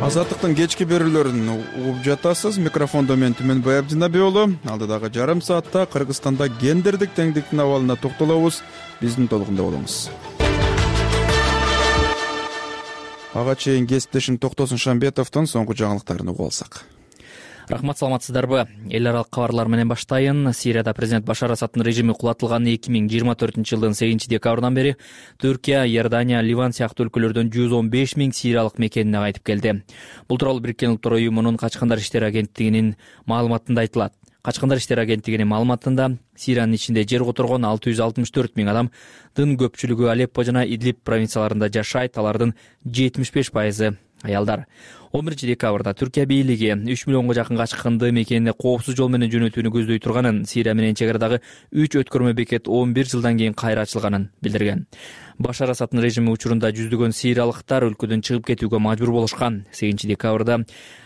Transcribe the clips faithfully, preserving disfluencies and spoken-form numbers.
Азаттыктын кечки берүүлөрүн угуп жатасыз. Микрофондо мен Түмөнбай Абдинабек уулу. Алдыдагы жарым саатта Кыргызстанда гендердик теңдиктин абалына токтолобуз. Биздин толугунда болуңуз. Ага чейин кесиптешим Токтосун Шамбетовдун соңку жаңылыктарын угуп алсак. Рахмат, саламатсыздарбы? Эл аралык кабарлар менен баштайын. Сирияда президент Башар Асаддын режими кулатылган эки миң жыйырма төртүнчү жылдын сегизинчи декабрдан бери Түркия, Иордания, Ливан сыяктуу өлкөлөрдөн жүз он беш миң сириялык мекенине кайтып келди. Бул тууралуу Бириккен Улуттар уюмунун Качкандар иштери агенттигинин маалыматында айтылат. Качкандар иштери агенттигинин маалыматында Сириянын ичинде жер которгон алты жүз алтымыш төрт миң адамдын көпчүлүгү Алеппо жана Идлиб провинцияларында жашайт. Алардын жетимиш беш пайызы аялдар. он биринчи декабрда Түркия бийлиги үч миллионго жакын качкынды мекенине коопсуз жол менен жөнөтүүнү көздөй турганын, Сирия менен чек арадагы үч өткөрмө бекет он бир жылдан кийин кайра ачылганын билдирген. Башар Асаддын режими учурунда жүздөгөн сириялыктар өлкөдөн чыгып кетүүгө мажбур болушкан. сегизинчи декабрда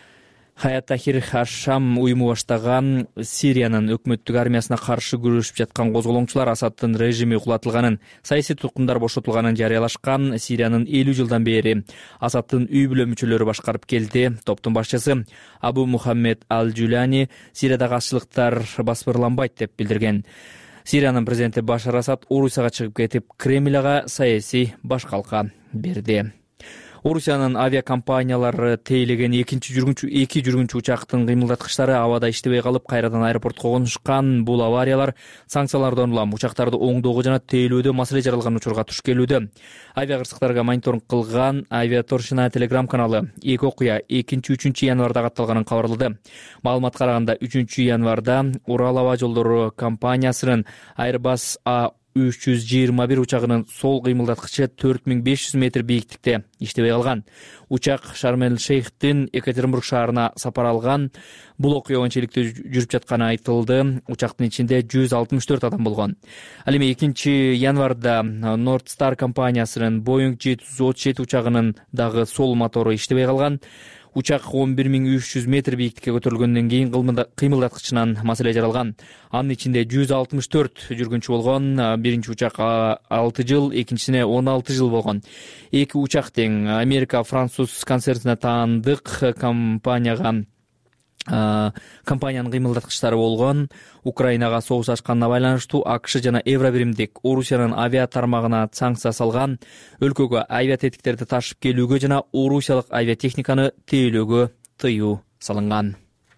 Хаят Тахир Хашам уюму баштаган Сириянын өкмөттүк армиясына каршы күрөшүп жаткан козголоңчулар Асаддын режими кулатылганын, саясий туткундар бошотулганын жарыялашкан. Сириянын элүү жылдан бери Асаддын үй бүлө мүчөлөрү башкарып келди. Топтун башчысы Абу Мухаммед Ал-Жулани Сириядагы азчылыктар басбырланбайт деп билдирген. Сириянын президенти Башар Асад Орусияга чыгып кетип, Кремльга саясий башкалка берди. Орусиянын авиакомпаниялары тейлеген экинчи жүргүнчү эки жүргүнчү учактын кыймылдаткычтары абада иштебей калып, кайрадан аэропортко конушкан. Бул авариялар санкциялардан улам учактарды оңдоого жана тейлөөдө маселе жаралган учурга туш келүүдө. Авиакырсыктарга мониторинг кылган Авиаторшина телеграм каналы эки окуя экинчи үчүнчү январда катталганын кабарлады. Маалыматка караганда үчүнчү январда Урал аба жолдору компаниясынын Airbus А үч жүз жыйырма бир учагынын сол кыймылдаткычы төрт миң беш жүз метр бийиктикте иштебей калган. Учак Шарм-эль-Шейхтин Екатеринбург шаарына сапар алган. Бул окуя ончеликте жүрүп жатканы айтылды. Учактын ичинде жүз алтымыш төрт адам болгон. Ал эми экинчи январда Northstar компаниясынын Boeing жети жүз отуз жети учагынын дагы сол мотору иштебей калган. Учак он бир миң үч жүз метр бийиктикке көтөрүлгөндөн кийин кыймылдаткычынан маселе жаралган. Анын ичинде жүз алтымыш төрт жүргүнчү болгон. Биринчи учак алты жыл, экинчисине он алты жыл болгон. Эки учак тең Америка француз концертине таандык компанияга компаниянын кыймылдаткычтары болгон. Украинага согуш ачканына байланыштуу АКШ жана Евробиримдик Орусиянын авиа тармагына санкция салган. Өлкөгө авиа тетиктерди ташып келүүгө жана орусиялык авиатехниканы тейлөөгө тыюу салынган.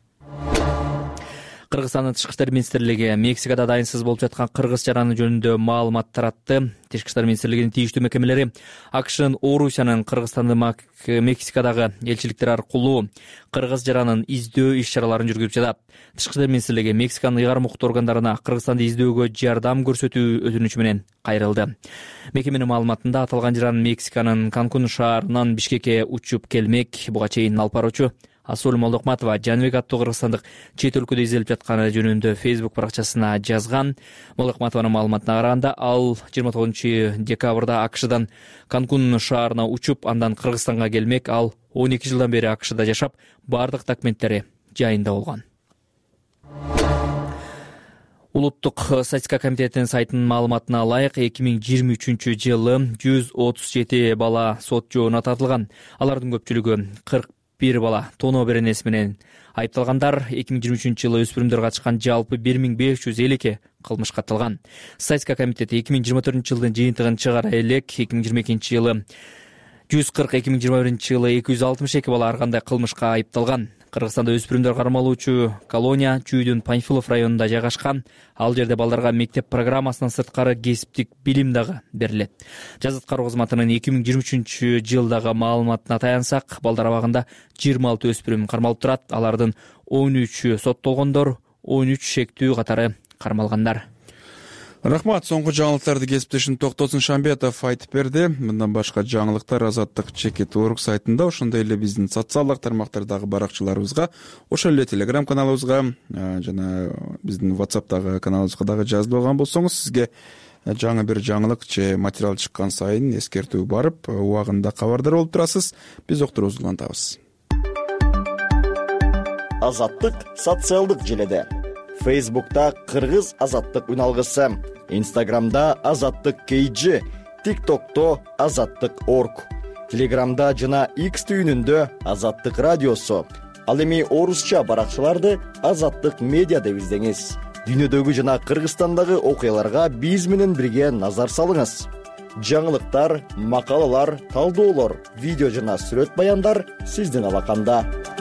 Кыргызстандын Тышкы иштер министрлиги Мексикада дайынсыз болуп жаткан кыргыз жараны жөнүндө маалымат таратты. Тышкы иштер министрлигинин тийиштүү мекемелери АКШнын Орусиянын Кыргызстанды Мексикадагы элчиликтери аркылуу кыргыз жаранын издөө иш-чараларын жүргүзүп жатат. Тышкы иштер министрлиги Мексиканын ыйгарым укуктуу органдарына Кыргызстанды издөөгө жардам көрсөтүү өтүнүчү менен кайрылды. Мекеменин маалыматында аталган жаран Мексиканын Канкун шаарынан Бишкекке учуп келмек. Буга чейин алып баруучу Асул Молдокматова Жаныбек аттуу кыргызстандык чет өлкөдө изделип жатканы жөнүндө Facebook баракчасына жазган. Молдокматованын маалыматына караганда, ал жыйырма тогузунчу декабрда АКШдан Канкун шаарына учуп, андан Кыргызстанга келмек. Ал он эки жылдан бери АКШда жашап, бардык документтери жайында болгон. Улуттук статистика комитетинин сайтынын маалыматына ылайык, эки миң жыйырма үчүнчү жылы жүз отуз жети бала сот жообуна тартылган. Алардын көпчүлүгү кырк бир бала тоноо беренеси менен айыпталгандар. эки миң жыйырма үчүнчү жылы өспүрүмдөр катышкан жалпы бир миң беш жүз элүү эки кылмыш катталган. Статистика комитети эки миң жыйырма төртүнчү жылдын жыйынтыгын чыгара элек. эки миң жыйырма экинчи жылы жүз кырк, эки миң жыйырма биринчи жылы эки жүз алтымыш эки бала ар кандай кылмышка айыпталган. Кыргызстанда өспүрүмдөр кармалуучу колония Чүйдүн Панфилов районунда жайгашкан. Ал жерде балдарга мектеп программасынан сырткары кесиптик билим дагы берилет. Жаза аткаруу кызматынын эки миң жыйырма үчүнчү жылдагы маалыматына таянсак, балдар абагында жыйырма алты өспүрүм кармалып турат. Алардын он үчү соттолгондор, он үч шектүү катары кармалгандар. Рахмат, соңку жаңылыктарды кесиптешим Токтосун Шамбетов айтып берди. Мындан башка жаңылыктар Азаттык чекит орг сайтында, ошондой эле биздин социалдык тармактардагы баракчаларыбызга, ошол эле телеграм каналыбызга жана биздин WhatsApp'тагы каналыбызга дагы жазып алган болсоңуз, сизге жаңы бир жаңылык же материал чыккан сайын эскертүү барып, убагында кабардар болуп турасыз. Биз октурубузду улантабыз. Азаттык социалдык желеде. Facebook'ta Кыргыз Азаттык үналгысы, Instagram'da Азаттык кей джи, TikTok'to Азаттык орг, Телеграмда жана X түйүнүндө Азаттык радиосу. Ал эми орусча баракчаларды Азаттык медиа деп издеңиз. Дүйнөдөгү жана Кыргызстандагы окуяларга биз менен бирге назар салыңыз. Жаңылыктар, макалалар, талдоолор, видео жана сүрөт баяндар сиздин алаканда.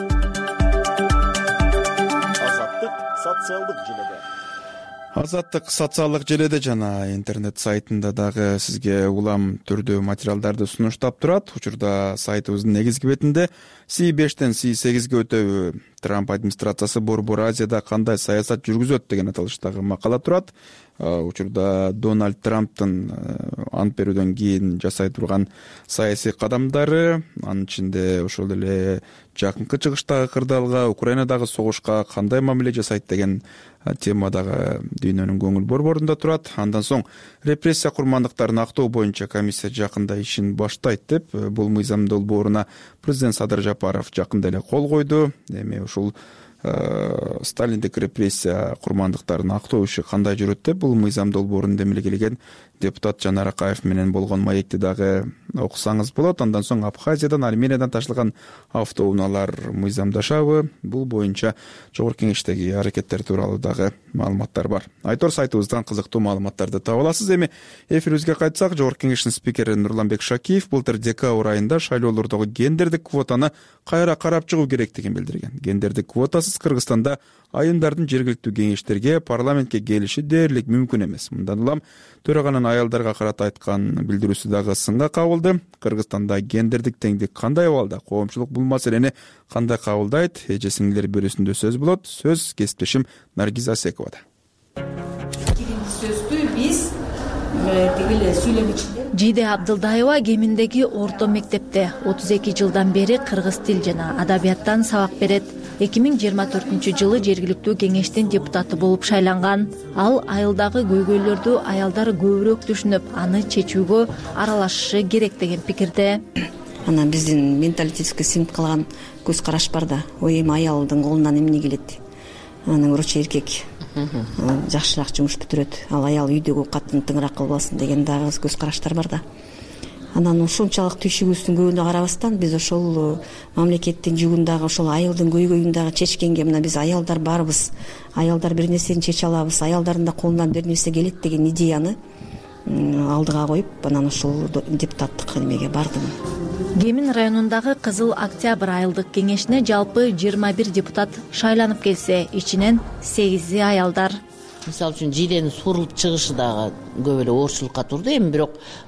Азаттык социалдык желеде. Азаттык социалдык желеде жана интернет сайтында дагы сизге улам түрдүү материалдарды сунуштап турат. Учурда сайтыбыздын негизги бетинде Си бештен Си сегизге өтөбү, Трамп администрациясы Борбор Азияда кандай саясат жүргүзөт деген аталыштагы макала турат. Учурда Дональд Трамптын ант берүүдөн кийин жасай турган саясий кадамдары, анын ичинде ошол эле жакынкы чыгыштагы кырдаалга, Украинадагы согушка кандай мамиле жасайт деген темадагы дүйнөнүн көңүл борборунда турат. Андан соң репрессия курмандыктарын актоо боюнча комиссия жакында ишин баштайт деп, бул мыйзам долбооруна президент Садыр Жапаров жакында эле кол койду. Эми ушул Сталиндик репрессия курмандыктарын актоо иши кандай жүрөт деп, бул мыйзам долбоорун демилгелеген депутат Жанар Акаев менен болгон маекти дагы окусаңыз болот. Андан соң Абхазиядан, Армениядан ташылган автоунаалар мыйзамдашабы, бул боюнча жогорку кеңештеги аракеттер тууралуу дагы маалыматтар бар. Айтор сайтыбыздан кызыктуу маалыматтарды таба аласыз. Эми эфирибизге кайтсак, жогорку кеңештин спикери Нурланбек Шакиев былтыр декабрь айында шайлоолордогу гендердик квотаны кайра карап чыгуу керектигин билдирген. Гендердик квотасыз Кыргызстанда айымдардын жергиликтүү кеңештерге, парламентке келиши дээрлик мүмкүн эмес. Мындан улам төраганын аялдарга карата айткан билдирүүсү дагы сынга кабылды. Кыргызстанда гендердик теңдик кандай абалда? Коомчулук бул маселени кандай кабылдайт? Эже сиңдилер берүүсүндө сөз болот. Сөз кесиптешим Наргиз Асековада. Сөздү биз тигиле сүйлөгүчүлөр Жиде Абдылдаева Кеминдеги орто мектепте отуз эки жылдан бери кыргыз тил жана адабияттан сабак берет. эки миң жыйырма төртүнчү жылы жергиликтүү кеңештин депутаты болуп шайланган. Ал айылдагы көйгөйлөрдү аялдар көбүрөөк түшүнүп, аны чечүүгө аралашышы керек деген пикирде. Ана биздин менталитетке сиңип калган көз караш бар да. Ой, эми аялдын колунан эмне келет? Анын уручу эркек жакшыраак жумуш бүтүрөт. Ал аял үйдөгү катын тыңыраак кылбасын деген дагы көз караштар бар да. Анан ушунчалык түйшүгүбүздүн көбүнө карабастан биз ошол мамлекеттин жүгүндагы ошол айылдын көйгөйүн дагы чечкенге, мына биз аялдар барбыз, аялдар бир нерсени чече алабыз, аялдардын да колунан бир нерсе келет деген идеяны алдыга коюп, анан ушул депутаттык немеге бардым. Кемин районундагы Кызыл Октябрь айылдык кеңешине жалпы жыйырма бир депутат шайланып келсе, ичинен сегизи аялдар. Мисалы үчүн жиденин сурулуп чыгышы дагы көп эле оорчулукка турду. Эми бирок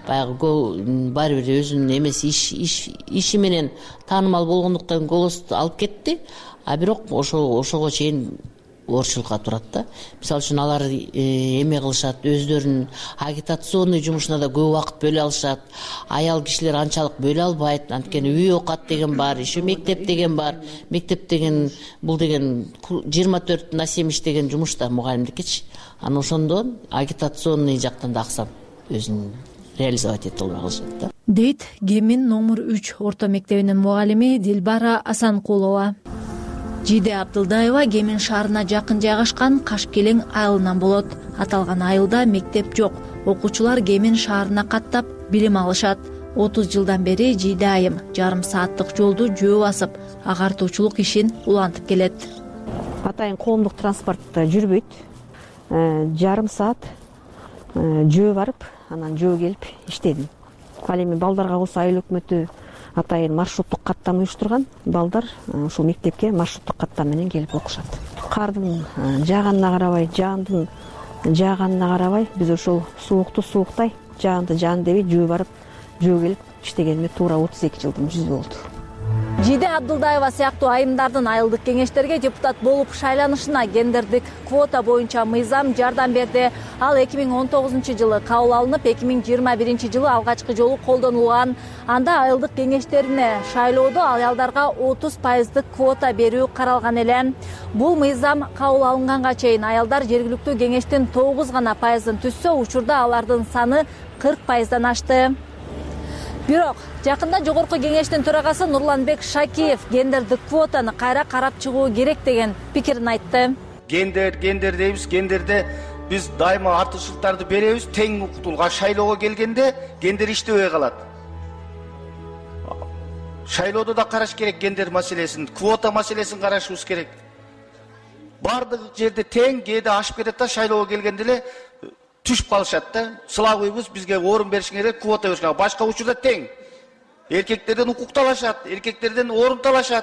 баягы баары бир өзүнүн эмеси иш иши менен таанымал болгондуктан голос алып кетти. А бирок ошо ошого чейин оорчулукка турат да. Мисалы үчүн алар эме кылышат, өздөрүнүн агитационный жумушуна да көп убакыт бөлө алышат. Аял кишилер анчалык бөлө албайт. Анткени үй окат деген бар, еще мектеп деген бар. Мектеп деген бул деген жыйырма төрт на семь деген жумуш да мугалимдикичи. Анан ошондон агитационный жактан да аксап өзүн реализовать ете албай калышат да. Дейт Кемин номер үч орто мектебинин мугалими Дилбара Асанкулова. Жиде Абдылдаева Кемин шаарына жакын жайгашкан Кашкелең айылынан болот. Аталган айылда мектеп жок. Окуучулар Кемин шаарына каттап билим алышат. отуз жылдан бери Жиде айым жарым сааттык жолду жөө басып, агартуучулук ишин улантып келет. Атайын коомдук транспорт жүрбөйт. Жарым саат жөө барып, анан жөө келип иштедим. Ал эми балдарга калса айыл өкмөтү атайын маршруттук каттам уюштурган. Балдар ушул мектепке маршруттук каттам менен келип окушат. Кардын жааганына карабай, жаандын жааганына карабай биз ошол суукту сууктай, жаанды жаан дебей жөө барып, жөө келип иштегениме туура отуз эки жылдын жүзү болду. Жиде Абдылдаева сыяктуу айымдардын айылдык кеңештерге депутат болуп шайланышына гендердик квота боюнча мыйзам жардам берди. Ал эки миң он тогузунчу жылы кабыл алынып, эки миң жыйырма биринчи жылы алгачкы жолу колдонулган. Анда айылдык кеңештерине шайлоодо аялдарга отуз пайыздык квота берүү каралган эле. Бул мыйзам кабыл алынганга чейин аялдар жергиликтүү кеңештин тогуз гана пайызын түзсө, учурда алардын саны кырк пайыздан ашты. Бирок жакында жогорку кеңештин төрагасы Нурланбек Шакиев гендердик квотаны кайра карап чыгуу керек деген пикирин айтты. Гендер, гендер дейбиз, гендерде биз дайыма артыкчылыктарды беребиз, тең укутулган шайлоого келгенде гендер иштебей калат. Шайлоодо да караш керек гендер маселесин, квота маселесин карашыбыз керек. Бардык жерде тең, кээде ашып кетет да шайлоого келгенде эле түшүп калышат да. Сылабыбыз бизге орун беришиң керек, квота беришиң керек. Башка учурда тең. Эркектерден укук талашат, эркектерден орун талашат.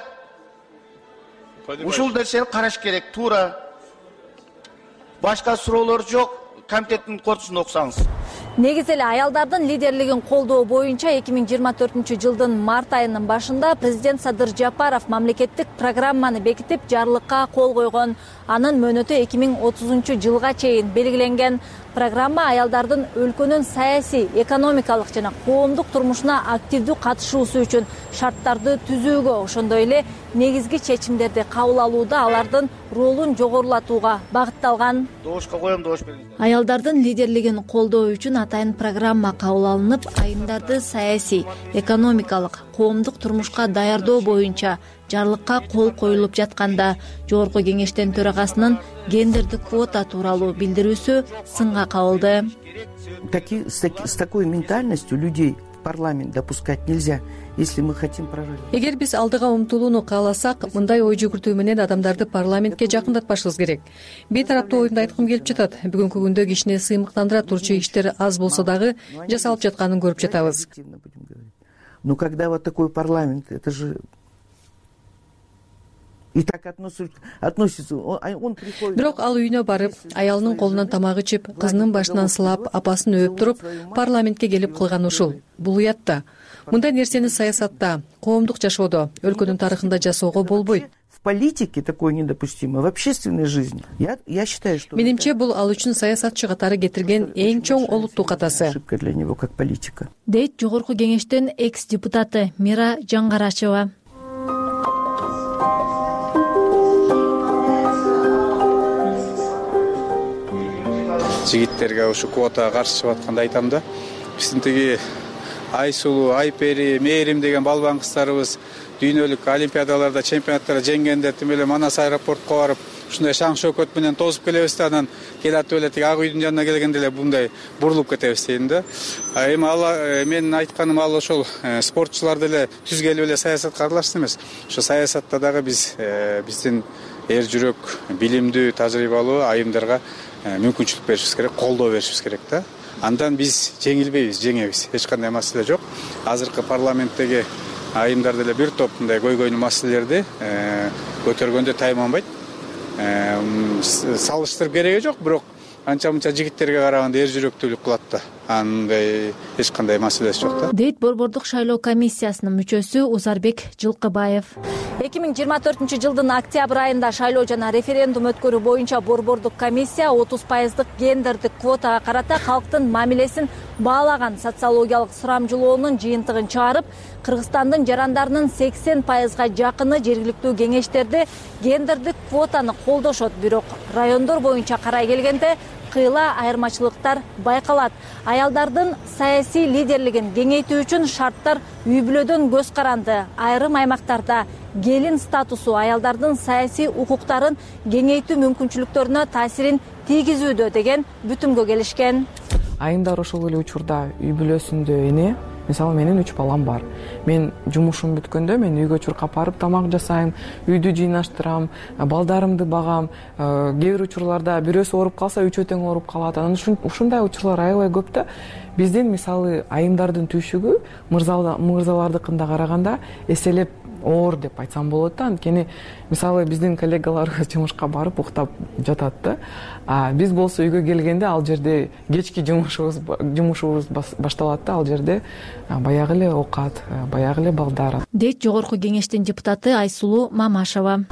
Ушул нерсени караш керек, туура. Башка суроолор жок. Комитеттин кортусун окусаңыз. Негизи эле аялдардын лидерлигин колдоо боюнча эки миң жыйырма төртүнчү жылдын март айынын башында президент Садыр Жапаров мамлекеттик программаны бекитип жарлыкка кол койгон. Анын мөөнөтү эки миң отузунчу жылга чейин белгиленген. Программа аялдардын өлкөнүн саясий, экономикалык жана коомдук турмушуна активдүү катышуусу үчүн шарттарды түзүүгө, ошондой эле негизги чечимдерди кабыл алууда алардын ролун жогорулатууга багытталган. Добушка коем, добуш бериңиздер. Аялдардын лидерлигин колдоо үчүн атайын программа кабыл алынып, айымдарды саясий, экономикалык, коомдук турмушка даярдоо боюнча жарлыкка кол коюлуп жатканда Жогорку кеңештин төрагасынын гендердик квота тууралуу билдирүүсү сынга кабылды. С такой ментальностью людей в парламент допускать нельзя, если мы хотим прожить. Эгер биз алдыга умтулууну кааласак, мындай ой жүгүртүү менен адамдарды парламентке жакындатпашыбыз керек. Бейтараптуу оюмду айткым келип жатат. Бүгүнкү күндө кишини сыймыктандыра турчу иштер аз болсо дагы жасалып жатканын көрүп жатабыз. Но когда вот такой парламент, это же и так относится, он приходит. Бирок ал үйүнө барып, аялынын колунан тамак ичип, кызынын башынан сылап, апасын өөп туруп, парламентке келип кылган ушул. Бул уятта. Мындай нерсени саясатта, коомдук жашоодо, өлкөнүн тарыхында жасоого болбойт. В политике такое недопустимо, в общественной жизни. Я, я считаю, что... Менимче бул ал үчүн саясатчы катары кетирген эң чоң олуттуу катасы. Ошибка для него как политика. Дейт Жогорку кеңештин экс-депутаты Мира Жаңгарачева. Жигиттерге ушу квотага каршы чыгып атканда айтам да. Биздин тиги Айсулуу, Айпери, Мээрим деген балбан кыздарыбыз дүйнөлүк олимпиадаларда, чемпионаттарда жеңгенде тим эле Манас аэропортко барып, ушундай шаң шөкөт менен тозуп келебиз да, анан келатып эле тиги Ак үйдүн жанына келгенде эле мындай бурулуп кетебиз дейм да. Эми ал менин айтканым ал ошол спортчулар деле түз келип эле саясатка аралашсын эмес. Ошо саясатта дагы биз биздин эр жүрөк, билимдүү, тажрыйбалуу айымдарга мүмкүнчүлүк беришибиз керек, колдоо беришибиз керек да. Андан биз жеңилбейбиз, жеңебиз. Эч кандай маселе жок. Азыркы парламенттеги айымдар деле бир топ мындай көйгөйнүү маселелерди көтөргөндө тайманбайт. Салыштырып кереги жок, бирок анча-мынча жигиттерге караганда эр жүрөктүүлүк кылат да. Андай эч кандай маселеси жок да. Дейт Борбордук шайлоо комиссиясынын мүчөсү Узарбек Жылкыбаев. эки миң жыйырма төртүнчү жылдын октябрь айында шайлоо жана референдум өткөрүү боюнча Борбордук комиссия отуз пайыздык гендердик квотага карата калктын мамилесин баалаган социологиялык сурамжылоонун жыйынтыгын чыгарып, Кыргызстандын жарандарынын сексен пайызга жакыны жергиликтүү кеңештерде гендердик квотаны колдошот, бирок райондор боюнча карай келгенде кыйла айырмачылыктар байкалат. Аялдардын саясий лидерлигин кеңейтүү үчүн шарттар үй бүлөдөн көз каранды. Айрым аймактарда келин статусу аялдардын саясий укуктарын кеңейтүү мүмкүнчүлүктөрүнө таасирин тийгизүүдө деген бүтүмгө келишкен. Айымдар ошол эле учурда үй бүлөсүндө эне. Мисалы, менин үч балам бар. Мен жумушум бүткөндө мен үйгө чуркап барып тамак жасайм, үйдү жыйнаштырам, балдарымды багам. Кээ бир учурларда бирөөсү ооруп калса, үчөө тең ооруп калат. Анан ушундай учурлар аябай көп да. Биздин мисалы айымдардын түйшүгү мырзалардыкына караганда эселеп оор деп айтсам болот да. Анткени мисалы биздин коллегаларыбыз жумушка барып уктап жатат да. А биз болсо үйгө келгенде ал жерде кечки жумушубуз жумушубуз башталат да. Ал жерде баягы эле оокат, баягы эле балдар. Дейт Жогорку кеңештин депутаты Айсулуу Мамашева.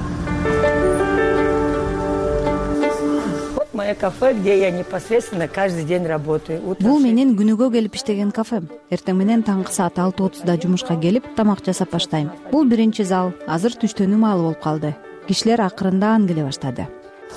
Моя кафе, где я непосредственно каждый день работаю. Бул менин күнүгө келип иштеген кафем. Эртең менен таңкы саат алты отузда жумушка келип, тамак жасап баштайм. Бул биринчи зал. Азыр түштөнүү маалы болуп калды. Кишилер акырындан келе баштады.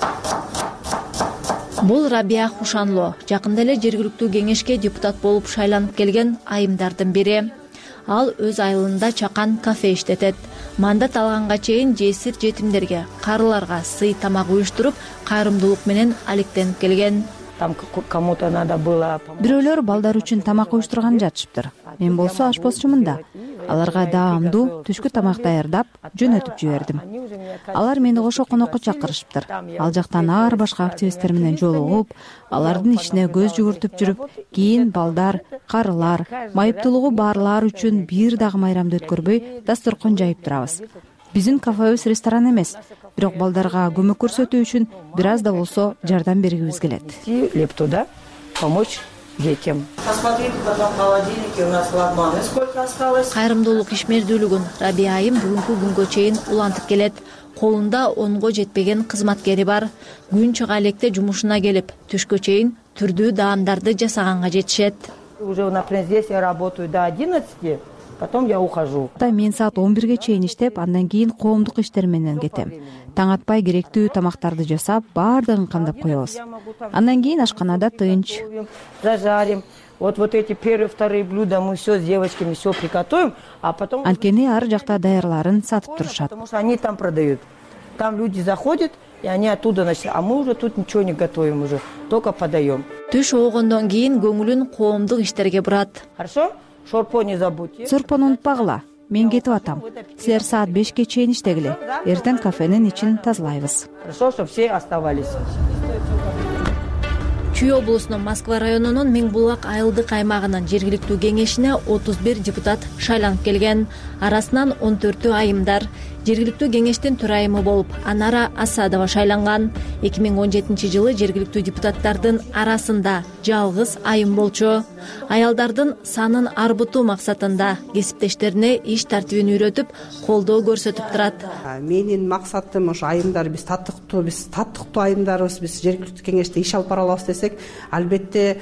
Бул Рабия Хушанло, жакында эле жергиликтүү кеңешке депутат болуп шайланып келген айымдардын бири. Ал өз айылында чакан кафе иштетет. Мандат алганга чейин жесир жетимдерге, карыларга сый тамак уюштуруп, кайрымдуулук менен алектенип келген. Там кому-то надо было. Бирөөлөр балдар үчүн тамак уюштурган жатышыптыр. Мен болсо ашпозчумун да. аларга даамдуу түшкү тамак даярдап жөнөтүп жибердим. Алар мени кошо конокко чакырышыптыр. Ал жактан ар башка активисттер менен жолугуп, алардын ишине көз жүгүртүп жүрүп, кийин балдар, карылар, майыптуулугу барлар үчүн бир дагы майрамды өткөрбөй дасторкон жайып турабыз. Биздин кафебиз ресторан эмес, бирок балдарга көмөк көрсөтүү үчүн бир аз да болсо жардам бергибиз келет. Лептуда помочь детям. Посмотрите, потом в холодильнике у нас лагманы сколько осталось. Кайрымдуулук ишмердүүлүгүн Рабия айым бүгүнкү күнгө чейин улантып келет. Колунда онго жетпеген кызматкери бар. Күн чыга электе жумушуна келип, түшкө чейин түрдүү даамдарды жасаганга жетишет. Уже, например, здесь я работаю до одиннадцати. Потом я ухожу. Мен саат он бирге чейин иштеп, андан кийин коомдук иштер менен кетем. Таң атпай керектүү тамактарды жасап, баардыгын камдап коебуз. Андан кийин ашканада тынч. Зажарим. Вот вот эти первые, вторые блюда мы все с девочками все приготовим, а потом Анткени ар жакта даярларын сатып турушат. Потому что они там продают. Там люди заходят, и они оттуда начинают. А мы уже тут ничего не готовим уже, только подаем. Түш оогондон кийин көңүлүн коомдук иштерге бурат. Хорошо? Шорпо не забудьте. Сорпону унутпагыла. Мен кетип атам. Силер саат бешке чейин иштегиле. Эртең кафенин ичин тазалайбыз. Хорошо, чтобы все оставались. Чүй облусунун Москва районунун Миң Булак айылдык аймагынын жергиликтүү кеңешине отуз бир депутат шайланып келген. Арасынан он төртү айымдар. Жергиликтүү кеңештин төрайымы болуп Анара Асадова шайланган. эки миң он жетинчи жылы жергиликтүү депутаттардын арасында жалгыз айым болчу. Аялдардын санын арбытуу максатында кесиптештерине иш тартибин үйрөтүп, колдоо көрсөтүп турат. Менин максатым ошо айымдар биз татыктуу, биз татыктуу айымдарбыз, биз жергиликтүү кеңеште иш алып бара алабыз десек, албетте,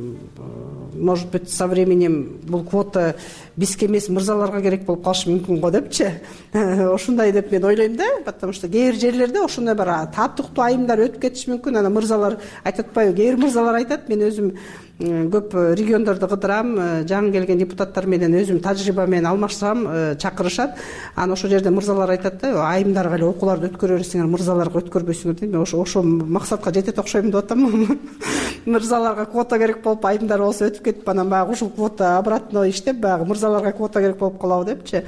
может быть, со временем бул квота бизге эмес мырзаларга керек болуп калышы мүмкүн го депчи. Ушундай деп мен ойлойм да, потому что кээ бир жерлерде ошондой бир татыктуу айымдар өтүп кетиши мүмкүн. Ана мырзалар айтып атпайбы, кээ бир мырзалар айтат, мен өзүм көп региондорду кыдырам, жаңы келген депутаттар менен өзүм тажрыйба менен алмашсам, чакырышат. Анан ошол жерде мырзалар айтат да, айымдарга эле окууларды өткөрө берсеңер, мырзаларга өткөрбөйсүңөр дейм. Мен ошо ошо максатка жетет окшойм деп атам. Мырзаларга квота керек болуп, айымдар болсо өтүп кетип, анан баягы ушул квота обратно иштеп, баягы мырзаларга квота керек болуп калабы депчи.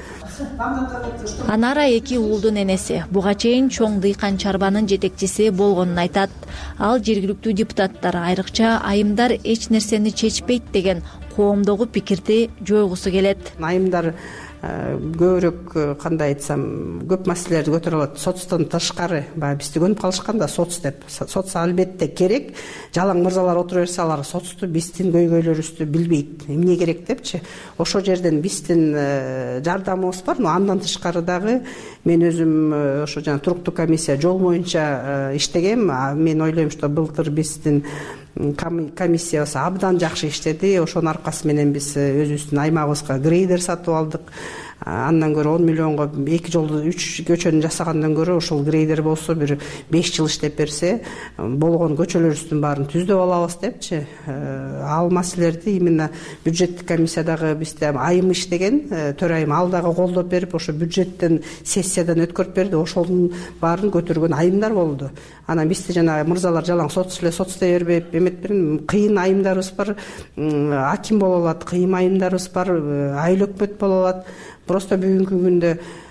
Анара эки уулдун энеси. Буга чейин чоң дыйкан чарбанын жетекчиси болгонун айтат. Ал жергиликтүү депутаттар, айрыкча айымдар эч нерсени чечпейт деген коомдогу пикирди жойгусу келет. Айымдар көбүрөөк, кандай айтсам, көп маселелерди көтөрө алат. Соцтон тышкары, баягы бизди көнүп калышкан да соц деп. Соц албетте керек. Жалаң мырзалар отура берсе, алар соцту, биздин көйгөйлөрүбүздү билбейт. Эмне керек депчи. Ошол жерден биздин жардамыбыз бар. Но андан тышкары дагы мен өзүм ошо жана туруктуу комиссия жол боюнча иштегем. Мен ойлойм, что былтыр биздин комиссиябыз абдан жакшы иштеди. Ошонун аркасы менен биз өзүбүздүн аймагыбызга грейдер сатып алдык. Андан көрө он миллионго эки жолду үч көчөнү жасагандан көрө ошол грейдер болсо бир беш жыл иштеп берсе, болгон көчөлөрүбүздүн баарын түздөп алабыз депчи. Ал маселелерди именно бюджеттик комиссиядагы бизде айым иштеген, төрайым ал дагы колдоп берип, ошо бюджеттен сессиядан өткөрүп берди. Ошонун баарын көтөргөн айымдар болду. Анан бизде жана мырзалар жалаң соц эле соцтой бербеп эмет берин, кыйын айымдарыбыз бар, аким боло алат, кыйын айымдарыбыз бар, айыл өкмөт боло алат. Просто бүгүнкү күндө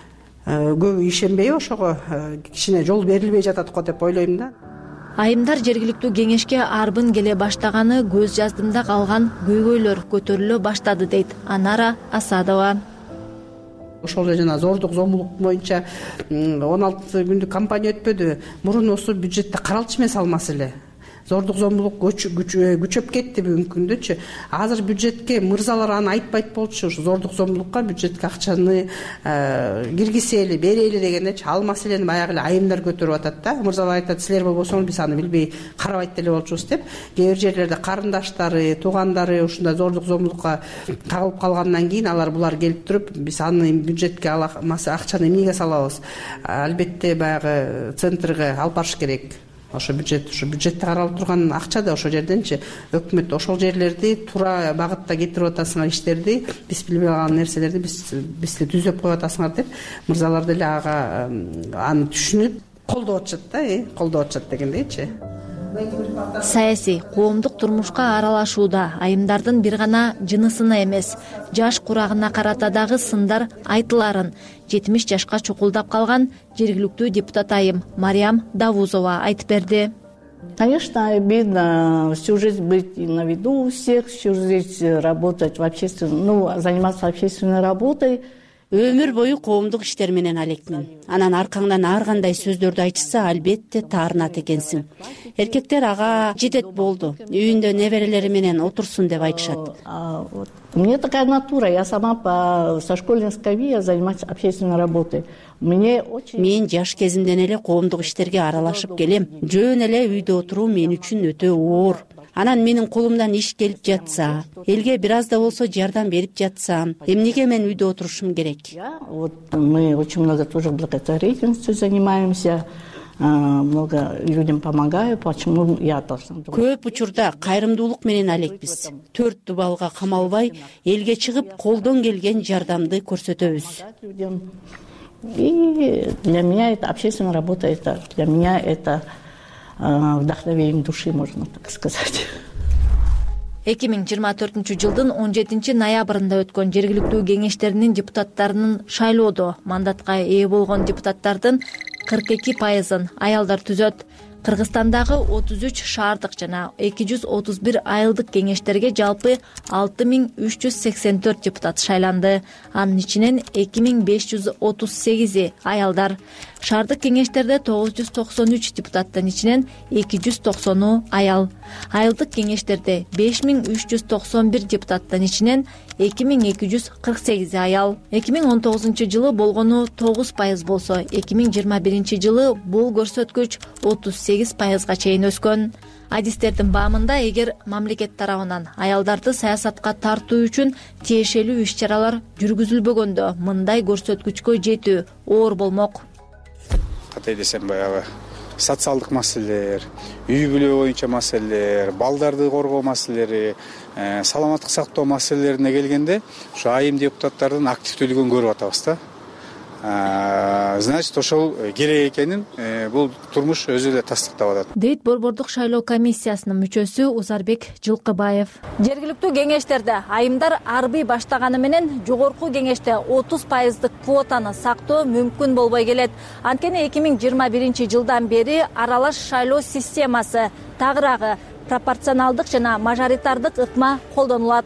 көбү ишенбей ошого кичине жол берилбей жатат го деп ойлойм да. Айымдар жергиликтүү кеңешке арбын келе баштаганы көз жаздымда калган көйгөйлөр көтөрүлө баштады дейт Анара Асадова. Ошол жана зордук зомбулук боюнча он алты күндүк кампания өтпөдү. Мурун осу бюджетте каралчу эмес ал маселе. Зордук зомбулук күчөп кетти бүгүнкү күндөчү. Азыр бюджетке мырзалар аны айтпайт болчу. Ушу зордук зомбулукка бюджетке акчаны киргизели, берели дегендечи. Ал маселени баягы эле айымдар көтөрүп атат да. Мырзалар айтат, силер болбосоңуз биз аны билбей карабайт деле болчубуз деп. Кээ бир жерлерде карындаштары, туугандары ушундай зордук зомбулукка кагылып калгандан кийин алар булар келип туруп, биз аны бюджетке акчаны эмнеге салабыз? Албетте баягы центрге алып барыш керек. Ошо бюджет, ошо бюджетте каралып турган акча да ошол жерденчи өкмөт ошол жерлерди туура багытта кетирип атасыңар, иштерди, биз билбей калган нерселерди биз бизди түзөп коюп атасыңар деп мырзалар деле ага аны түшүнүп колдоп атышат да, колдоп атышат дегендейчи. саясий коомдук турмушка аралашууда айымдардын бир гана жынысына эмес жаш курагына карата дагы сындар айтыларын жетимиш жашка чукулдап калган жергиликтүү депутат айым Мариям Давузова айтып берди. Конечно, обидно всю жизнь быть на виду у всех, всю жизнь работать в общественном, ну, заниматься общественной работой. Өмүр бою коомдук иштер менен алекмин. Анан аркаңдан ар кандай сөздөрдү айтышса, албетте таарынат экенсиң. Эркектер ага жетет болду, үйүндө неберелери менен отурсун деп айтышат. У меня такая натура, я сама по со школьной скамьи я занимаюсь общественной работой. Мне очень Мен жаш кезимден эле коомдук иштерге аралашып келем. Жөн эле үйдө отуруу мен үчүн өтө оор. Анан менин колумдан иш келип жатса, элге бир аз да болсо жардам берип жатсам, эмнеге мен үйдө отурушум керек? Вот мы очень много тоже благотворительностью занимаемся, много людям помогаю, почему я должна. Көп учурда кайрымдуулук менен алекпиз. Төрт дубалга камалбай, элге чыгып колдон келген жардамды көрсөтөбүз. И для меня это общественная работа, это для меня это вдохновение души, можно так сказать. эки миң жыйырма төртүнчү жылдын он жетинчи ноябрында өткөн жергиликтүү кеңештеринин депутаттарынын шайлоодо мандатка ээ болгон депутаттардын кырк эки пайызын аялдар түзөт. Кыргызстандагы отуз үч шаардык жана эки жүз отуз бир айылдык кеңештерге жалпы алты миң үч жүз сексен төрт депутат шайланды. Анын ичинен эки миң беш жүз отуз сегизи аялдар. Шаардык кеңештерде тогуз жүз токсон үч депутаттын ичинен эки жүз токсону аял. Айылдык кеңештерде беш миң үч жүз токсон бир депутаттын ичинен эки миң эки жүз кырк сегизи аял. эки миң он тогузунчу жылы болгону тогуз пайыз болсо, эки миң жыйырма биринчи жылы бул көрсөткүч отуз сегиз пайызга чейин өскөн. Адистердин баамында, эгер мамлекет тарабынан аялдарды саясатка тартуу үчүн тиешелүү иш-чаралар жүргүзүлбөгөндө, мындай көрсөткүчкө жетүү оор болмок. Кандай десем, баягы социалдык маселелер, үй бүлө боюнча маселелер, балдарды коргоо маселелери, саламаттык сактоо маселелерине келгенде, ушу айым депутаттардын активдүүлүгүн көрүп атабыз да. Значит, ошол керек экенин бул турмуш өзү эле тастыктап атат. Дейт Борбордук шайлоо комиссиясынын мүчөсү Узарбек Жылкыбаев. Жергиликтүү кеңештерде айымдар арбый баштаганы менен жогорку кеңеште отуз пайыздык квотаны сактоо мүмкүн болбой келет. Анткени эки миң жыйырма биринчи жылдан бери аралаш шайлоо системасы, тагыраагы пропорционалдык жана мажоритардык ыкма колдонулат.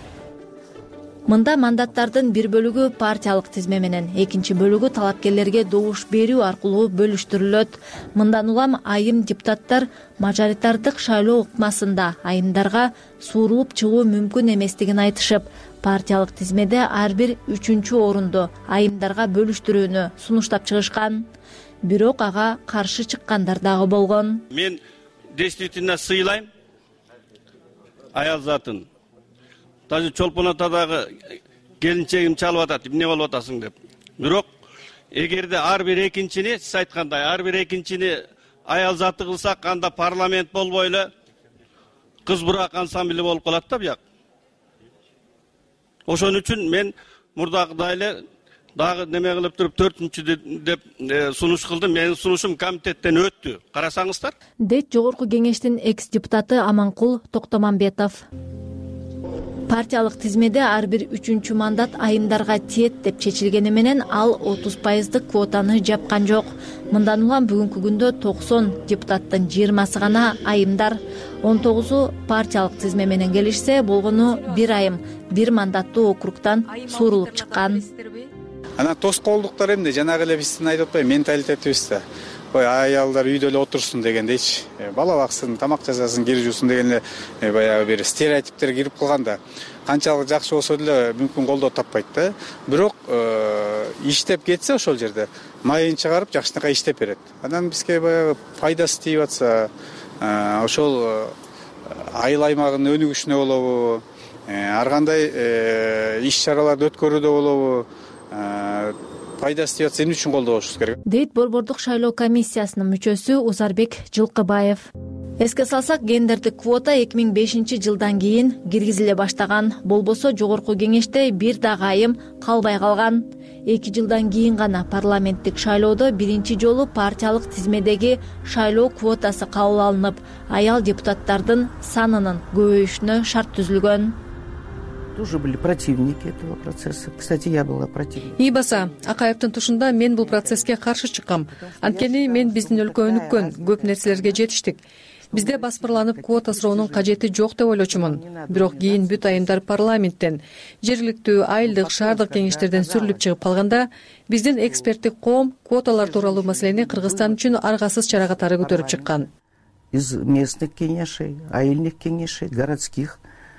Мында мандаттардын бир бөлүгү партиялык тизме менен, экинчи бөлүгү талапкерлерге добуш берүү аркылуу бөлүштүрүлөт. Мындан улам айым депутаттар мажоритардык шайлоо ыкмасында айымдарга суурулуп чыгуу мүмкүн эместигин айтышып, партиялык тизмеде ар бир үчүнчү орунду айымдарга бөлүштүрүүнү сунуштап чыгышкан. Бирок ага каршы чыккандар дагы болгон. Мен действительно сыйлайм аял затын. Даже чолпон атадагы келинчегим чалып атат, эмне болуп атасың деп. Бирок эгерде ар бир экинчини, сиз айткандай, ар бир экинчини аял заты кылсак, анда парламент болбой эле кыз бурак ансамбли болуп калат да буяк. Ошон үчүн мен мурдагыдай эле дагы неме кылып туруп төртүнчү деп сунуш кылдым. Менин сунушум комитеттен өттү. Карасаңыздар. Дейт жогорку кеңештин экс депутаты Аманкул Токтомамбетов. Партиялык тизмеде ар бир үчүнчү мандат айымдарга тиет деп чечилгени менен ал отуз пайыздык квотаны жапкан жок. Мындан улам бүгүнкү күндө токсон депутаттын жыйырмасы гана айымдар, он тогузу партиялык тизме менен келишсе, болгону бир айым бир мандаттуу округтан суурулуп чыккан. Анан тоскоолдуктар эмне, жанагы эле биздин айтып атпайбы, менталитетибиз да. Ой, аялдар үйдө эле отурсун дегендейчи. Бала баксын, тамак жасасын, кир жуусын деген эле баягы бир стереотиптер кирип калганда, канчалык жакшы болсо деле мүмкүн колдоо таппайт да. Бирок иштеп кетсе ошол жерде майын чыгарып жакшынакай иштеп берет. Анан бизге баягы пайдасы тийип атса, ошол айыл аймагынын өнүгүшүнө болобу, ар кандай иш-чараларды өткөрүүдө болобу, пайдасы тийип атса эмне үчүн колдобошубуз керек? Дейт Борбордук шайлоо комиссиясынын мүчөсү Узарбек Жылкыбаев. Эске салсак, гендердик квота эки миң бешинчи жылдан кийин киргизиле баштаган. Болбосо жогорку кеңеште бир дагы айым калбай калган. эки жылдан кийин гана парламенттик шайлоодо биринчи жолу партиялык тизмедеги шайлоо квотасы кабыл алынып, аял депутаттардын санынын көбөйүшүнө шарт түзүлгөн. Тоже были противники этого процесса. Кстати, я была противником. ий баса Акаевдин тушунда мен бул процесске каршы чыккам. Анткени мен биздин өлкө өнүккөн, көп нерселерге жетиштик. Бизде баспырланып квота суроонун кажети жок деп ойлочумун. Бирок кийин бүт айымдар парламенттен, жергиликтүү, айылдык, шаардык кеңештерден сүрүлүп чыгып калганда, биздин эксперттик коом квоталар тууралуу маселени Кыргызстан үчүн аргасыз чара катары көтөрүп чыккан. Из местных кеңешей, айыльных кеңешей, городских.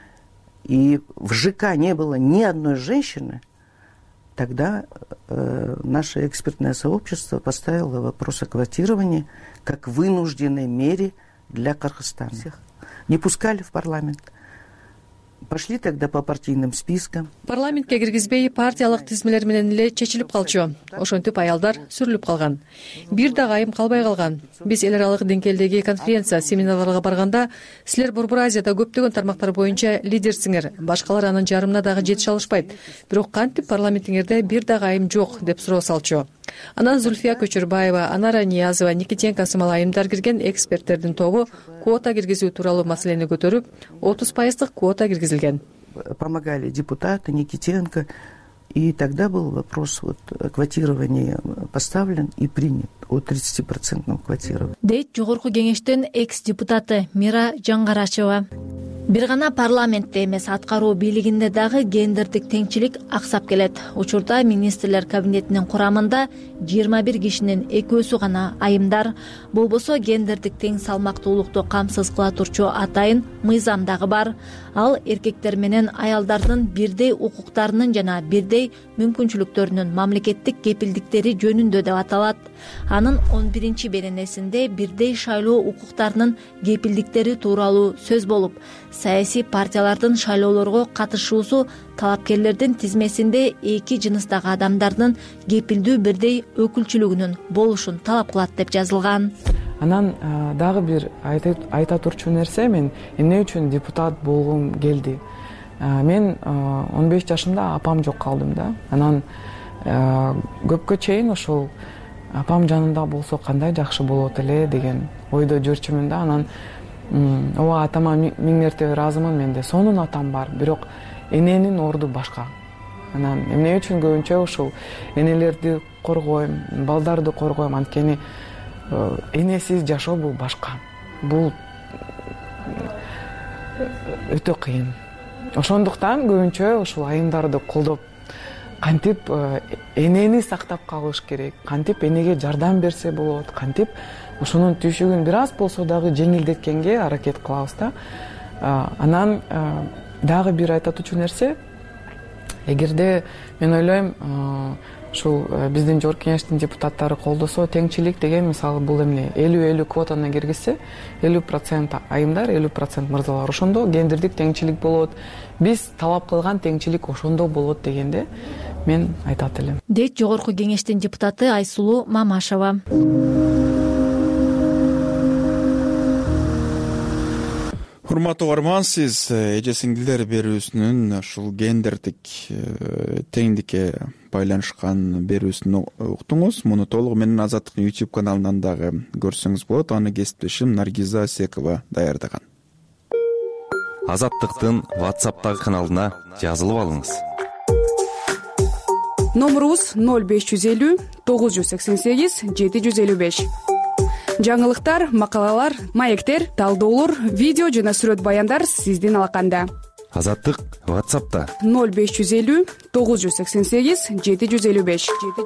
И в ЖК не было ни одной женщины, тогда э, наше экспертное сообщество поставило вопрос о квотировании как вынужденной мере для Кыргызстана. Не пускали в парламент. Пошли тогда по партийным спискам. Парламентке киргизбей партиялык тизмелер менен эле чечилип калчу. Ошентип аялдар сүрүлүп калган. Бир дагы айым калбай калган. Биз эл аралык деңгээлдеги конференция, семинарларга барганда, силер Борбор Азияда көптөгөн тармактар боюнча лидерсиңер, башкалар анын жарымына дагы жетише алышпайт. Бирок кантип парламентиңерде бир дагы айым жок деп суроо салчу. Анан Зульфия Көчөрбаева, Анара Ниязова, Никитенко сымал айымдар кирген эксперттердин тобу квота киргизүү тууралуу маселени көтөрүп, отуз пайыздык квота киргизилген. Помогали депутаты Никитенко, и тогда был вопрос вот квотирования поставлен и принят о тридцатипроцентном квотировании. Дейт жогорку кеңештин экс-депутаты Мира Жаңгарашева. Бир гана парламентте эмес, аткаруу бийлигинде дагы гендердик теңчилик аксап келет. Учурда министрлер кабинетинин курамында жыйырма бир кишинин экөөсү гана айымдар. Болбосо гендердик тең салмактуулукту камсыз кыла турчу атайын мыйзам дагы бар. Ал эркектер менен аялдардын бирдей укуктарынын жана бирдей мүмкүнчүлүктөрүнүн мамлекеттик кепилдиктери жөнүндө деп аталат. Анын он биринчи беренесинде бирдей шайлоо укуктарынын кепилдиктери тууралуу сөз болуп, саясий партиялардын шайлоолорго катышуусу талапкерлердин тизмесинде эки жыныстагы адамдардын кепилдүү бирдей өкүлчүлүгүнүн болушун талап кылат деп жазылган. Анан дагы бир айта турчу нерсе, мен эмне үчүн депутат болгум келди. Мен он беш жашымда апам жок калдым да. Анан көпкө чейин ошол апам жанында болсо кандай жакшы болот эле деген ойдо жүрчүмүн да. Анан ооба атама миң мертебе ыраазымын, менде сонун атам бар, бирок эненин орду башка. Анан эмне үчүн көбүнчө ушул энелерди коргойм, балдарды коргойм, анткени энесиз жашоо бул башка. Бул өтө кыйын. Ошондуктан көбүнчө ушул айымдарды колдоп, кантип энени сактап калыш керек, кантип энеге жардам берсе болот, кантип ошонун түйшүгүн бир аз болсо дагы жеңилдеткенге аракет кылабыз да. Анан дагы бир айтатучу нерсе, эгерде мен ойлойм, ушул биздин жогорку кеңештин депутаттары колдосо, теңчилик деген мисалы бул эмне элүү элүү квотаны киргизсе, элүү процент айымдар, элүү процент мырзалар, ошондо гендердик теңчилик болот. Биз талап кылган теңчилик ошондо болот дегенде мен айтат элем. Дейт жогорку кеңештин депутаты Айсулуу Мамашева. Урматтуу угарман, сиз эже сиңдилер берүүсүнүн ушул гендердик теңдикке байланышкан берүүсүн уктуңуз. Муну толугу менен Азаттыктын YouTube каналынан дагы көрсөңүз болот. Аны кесиптешим Наргиза Асекова даярдаган. Азаттыктын WhatsApp'тагы каналына жазылып алыңыз. Номерубуз ноль беш жүз элүү тогуз жүз сексен сегиз жети жүз элүү беш. Жаңылыктар, макалалар, маектер, талдоолор, видео жана сүрөт баяндар сиздин алаканда. Азаттык WhatsApp'та ноль беш жүз элүү тогуз жүз сексен сегиз жети жүз элүү беш.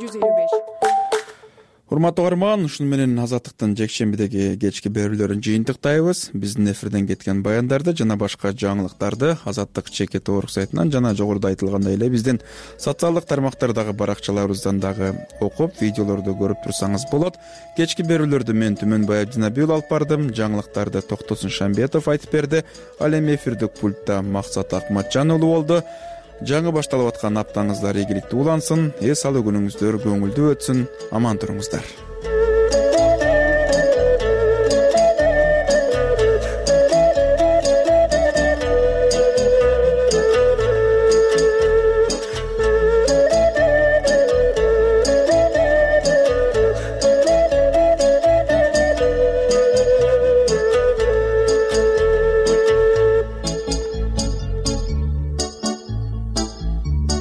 Урматтуу угарман, ушуну менен Азаттыктын жекшембидеги кечки берүүлөрүн жыйынтыктайбыз. Биздин эфирден кеткен баяндарды жана башка жаңылыктарды Азаттык чекит орг сайтынан жана жогоруда айтылгандай эле биздин социалдык тармактардагы баракчаларыбыздан дагы окуп, видеолорду көрүп турсаңыз болот. Кечки берүүлөрдү мен Түмөнбай Абдинабиул алып бардым. Жаңылыктарды Токтосун Шамбетов айтып берди. Ал эми эфирдик пультта Максат Акматжан уулу болду. Жаңы башталып аткан аптаңыздар ийгиликтүү улансын, эс алуу күнүңүздөр көңүлдүү өтсүн, аман туруңуздар.